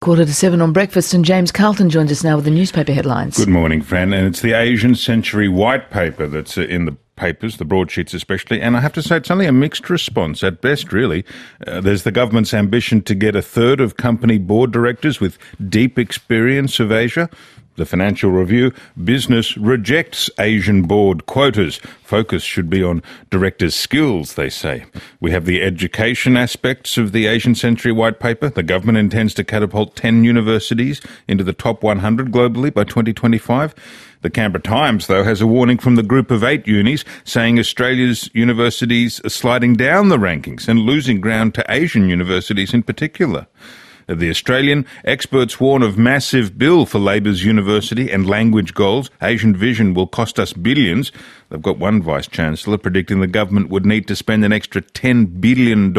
7:15 on Breakfast, and James Carlton joins us now with the newspaper headlines. Good morning, Fran. And it's the Asian Century White Paper that's in the papers, the broadsheets especially, and I have to say it's only a mixed response at best, really. There's the government's ambition to get a third of company board directors with deep experience of Asia. The Financial Review, business rejects Asian board quotas. Focus should be on directors' skills, they say. We have the education aspects of the Asian Century White Paper. The government intends to catapult 10 universities into the top 100 globally by 2025. The Canberra Times, though, has a warning from the Group of 8 unis saying Australia's universities are sliding down the rankings and losing ground to Asian universities in particular. The Australian, experts warn of massive bill for Labor's university and language goals. Asian Vision will cost us billions. They've got one Vice-Chancellor predicting the government would need to spend an extra $10 billion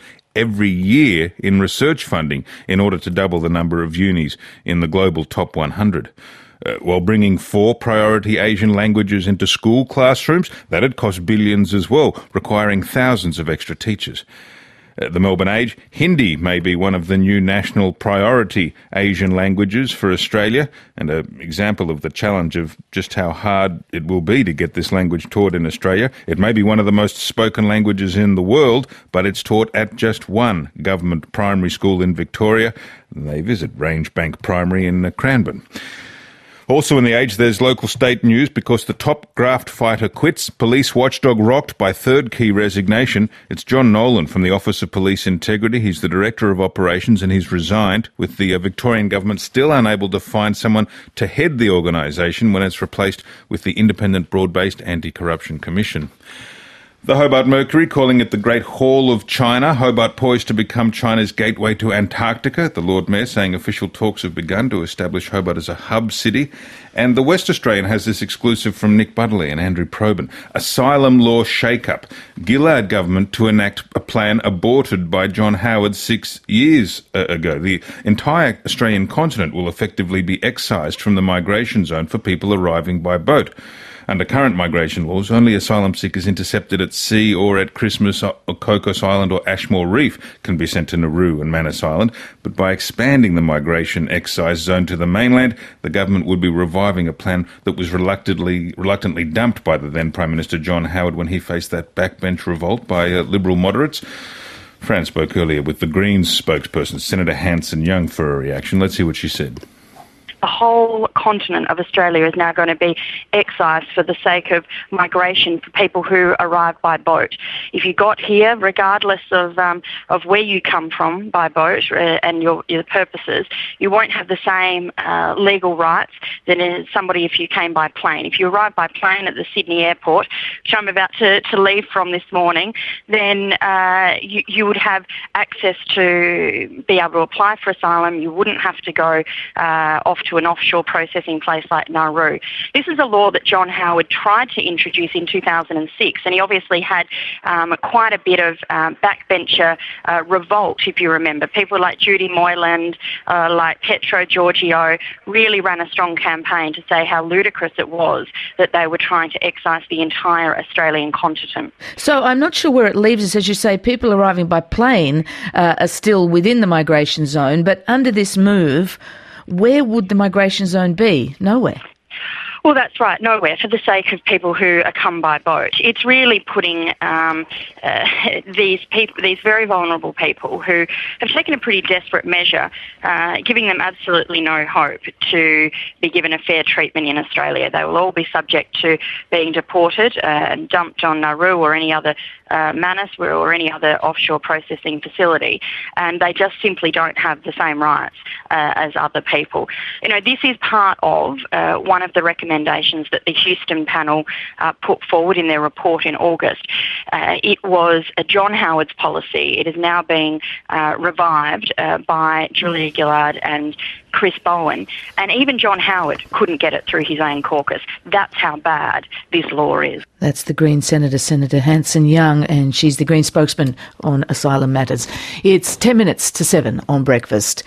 every year in research funding in order to double the number of unis in the global top 100. While bringing 4 priority Asian languages into school classrooms, that'd cost billions as well, requiring thousands of extra teachers. The Melbourne Age, Hindi may be one of the new national priority Asian languages for Australia, and an example of the challenge of just how hard it will be to get this language taught in Australia. It may be one of the most spoken languages in the world, but it's taught at just one government primary school in Victoria. They visit Rangebank Primary in Cranbourne. Also in the Age, there's local state news because the top graft fighter quits. Police watchdog rocked by third key resignation. It's John Nolan from the Office of Police Integrity. He's the Director of Operations and he's resigned, with the Victorian government still unable to find someone to head the organisation when it's replaced with the Independent Broad-Based Anti-Corruption Commission. The Hobart Mercury calling it the Great Hall of China. Hobart poised to become China's gateway to Antarctica. The Lord Mayor saying official talks have begun to establish Hobart as a hub city. And the West Australian has this exclusive from Nick Butterley and Andrew Probin. Asylum law shake-up. Gillard government to enact a plan aborted by John Howard 6 years ago. The entire Australian continent will effectively be excised from the migration zone for people arriving by boat. Under current migration laws, only asylum seekers intercepted at sea or at Christmas or Cocos Island or Ashmore Reef can be sent to Nauru and Manus Island. But by expanding the migration excise zone to the mainland, the government would be reviving a plan that was reluctantly dumped by the then Prime Minister John Howard when he faced that backbench revolt by Liberal moderates. Fran spoke earlier with the Greens spokesperson, Senator Hanson-Young, for a reaction. Let's hear what she said. The whole continent of Australia is now going to be excised for the sake of migration for people who arrive by boat. If you got here, regardless of where you come from by boat and your purposes, you won't have the same legal rights than somebody if you came by plane. If you arrive by plane at the Sydney airport, which I'm about to leave from this morning, then you would have access to be able to apply for asylum. You wouldn't have to go off to an offshore processing place like Nauru. This is a law that John Howard tried to introduce in 2006, and he obviously had quite a bit of backbencher revolt, if you remember. People like Judy Moyland, like Petro Georgiou, really ran a strong campaign to say how ludicrous it was that they were trying to excise the entire Australian continent. So I'm not sure where it leaves us. As you say, people arriving by plane are still within the migration zone, but under this move, where would the migration zone be? Nowhere. Well, that's right, nowhere, for the sake of people who are come by boat. It's really putting these very vulnerable people who have taken a pretty desperate measure, giving them absolutely no hope to be given a fair treatment in Australia. They will all be subject to being deported and dumped on Nauru or any other Manus or any other offshore processing facility, and they just simply don't have the same rights as other people. You know, this is part of one of the recommendations that the Houston panel put forward in their report in August. It was John Howard's policy. It is now being revived by Julia Gillard and Chris Bowen, and even John Howard couldn't get it through his own caucus. That's how bad this law is. That's the Green Senator, Senator Hanson-Young, and she's the Green spokesman on asylum matters. It's 10 minutes to 7 on Breakfast.